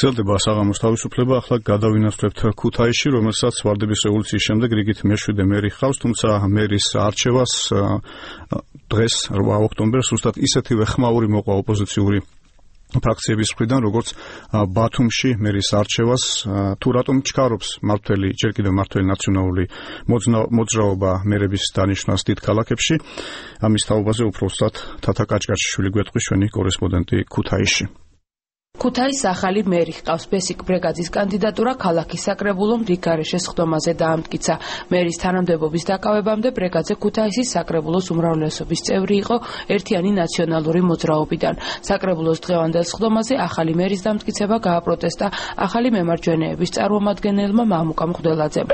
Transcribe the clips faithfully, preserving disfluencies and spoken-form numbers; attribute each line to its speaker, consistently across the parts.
Speaker 1: გრძელდება საღამოს თავისუფლება, ახლა გადავინაცვლებთ ქუთაისში, რომელსაც ვარდების რევოლუციის შემდეგ რიგით მეშვიდე მერი ჰყავს, თუმცა მერის არჩევას დღეს რვა ოქტომბერს ზუსტად ისეთივე ხმაური მოყვა ოპოზიციური ფრაქციების მხრიდან, როგორც ბათუმში მერის არჩევას, თუ რატომ ჩქარობს მმართველი, ჯერ კიდევ მმართველი ნაციონალური მოძრაობა მერების დანიშვნას დიდ ქალაქებში, ამის თაობაზე უფრო სწრაფად თათა კაჭკაჭიშვილი გვეტყვის ჩვენი კორესპონდენტი ქუთაისში.
Speaker 2: ქუთაისის ახალი მერი ჰყავს. ბესიკ ბრეგაძის კანდიდატურა ქალაქის საკრებულომ რიგგარეშეს ხდომაზე დაამტკიცა. მერის თანამდებობის დაკავებამდე ბრეგაძე ქუთაისის საკრებულოს უმრავლესობის წევრი იყო ერთიანი ნაციონალური მოძრაობიდან. საკრებულოს დღევანდელ ხდომაზე ახალი მერის დამტკიცება გააპროტესტა ახალი მემარჯვენეების წარმომადგენელმა მამუკა მღვდელაძემ.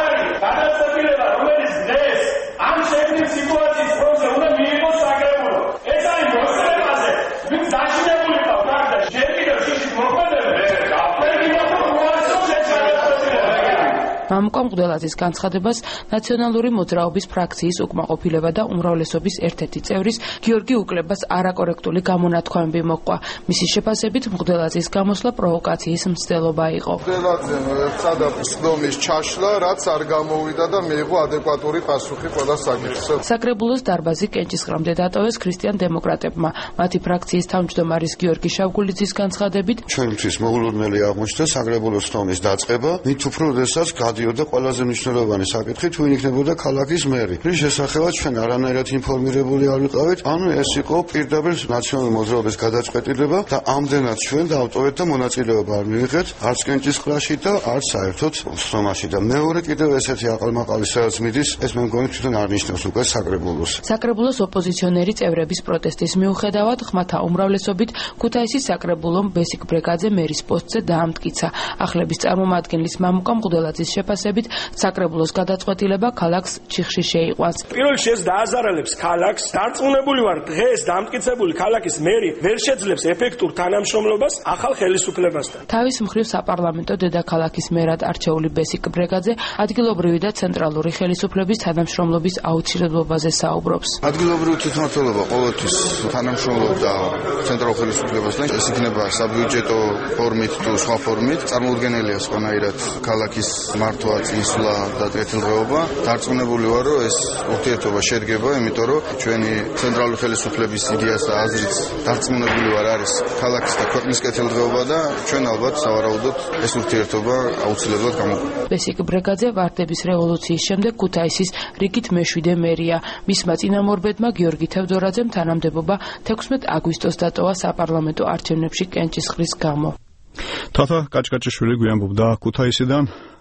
Speaker 2: მამუკა მღვდელაძის განცხადებას ნაციონალური მოძრაობის ფრაქციის უკმაყოფილება და უმრავლესობის ერთ-ერთი წევრის გიორგი უკლებას არაკორექტული გამონათქვამები მოჰყვა. მისი შეფასებით მღვდელაძის გამოსვლა პროვოკაციის მცდელობა იყო.
Speaker 3: მღვდელაძემ სცადა სხდომის ჩაშლა, რაც არ გამოვიდა და მიიღო ადეკვატური პასუხი ყველა საკითხზე.
Speaker 2: საკრებულოს დარბაზი კენჭისყრამდე დატოვეს ქრისტიან დემოკრატებმა. მათი ფრაქციის თავმჯდომარის გიორგი შავგულიძის განცხადებით,
Speaker 4: ჩვენთვის მოულოდნელი აღმოჩნდა საკრებულოს სხდომის დაწყება, მით უფრო როდესაც გადიოდა ყველაზე მნიშვნელოვანი საკითხი, თუ იქნებოდა ქალაქის მერი. რის შესახებაც ჩვენ არანაირად ინფორმირებული არ ვიყავით, ანუ ეს იყო პირდაპირ ნაციონალური მოძრაობის გადაწყვეტილება და ამდენად ჩვენ დავტოვეთ და მონაწილეობა არ მივიღეთ არც კენჭისყრაში და არც საერთოდ სხდომაში. და მეორე კიდევ ესეთი აყალმაყალი სადაც მიდის, ეს მე მგონი თვითონ არ ნიშნავს უკვე საკრებულოს.
Speaker 2: საკრებულოს ოპოზიციონერი წევრების პროტესტის მიუხედავად ხმათა უმრავლესობით ქუთაისის საკრებულომ ბესიკ ბრეგაძე მერის პოსტზე დაამტკიცა. ახლების წარმომადგენლის მამუკა მღვდელაძის შეფასებით საკრებულოს გადაწყვეტილება ქალაქს ჩიხში შეიყვანს.
Speaker 5: პირველ შეს დააზარალებს ქალაქს, დარწმუნებული ვარ, დღეს დამტკიცებული ქალაქის მერი ვერ შეძლებს ეფექტურ თანამშრომლობას ახალ ხელისუფლებასთან.
Speaker 2: თავის მხრივ საპარლამენტო დედაქალაქის მერად არჩეული ბესიკ ბრეგაძე ადგილობრივი და ცენტრალური ხელისუფლების თანამშრომლობის აუცილებლობაზე საუბრობს.
Speaker 3: ადგილობრივი თვითმმართველობა ყოველთვის თანამშრომლობდა ცენტრალურ ხელისუფლებასთან, ეს იქნება საბიუჯეტო ფორმით თუ სხვა ფორმით, წარმოუდგენელია სხვანაირად ქალაქის მართვა, წინსვლა და კეთილდღეობა. დარწმუნებული ვარ, რომ ეს ურთიერთობა შედგება, იმიტომ რომ ჩვენი ცენტრალური ხელისუფლების იდეას და აზრით დარწმუნებული ვარ არის ქალაქის და ქვეყნის კეთილდღეობა და ჩვენ ალბათ სავარაუდოდ ეს ურთიერთობა აუცილებლად გამოგვიყვება.
Speaker 2: ბესიკ ბრეგაძე ვარდების რევოლუციის შემდეგ ქუთაისის რიგით მეშვიდე მერია. მისმა წინამორბედმა გიორგი თევდორაძემ თანამდებობა თექვსმეტ აგვისტოს დატოვა საპარლამენტო არჩევნებში კენჭისყრის გამო.
Speaker 1: თათა კაჭკაჭიშვილი გვიანბობდა ქუთაისიდან.